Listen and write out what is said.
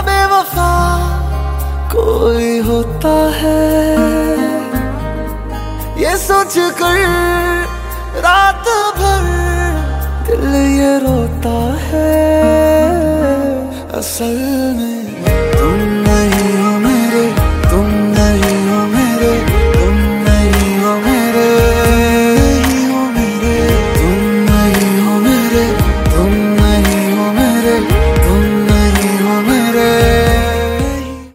बेवफा कोई होता है, ये सोच कर रात भर दिल ये रोता है। असल में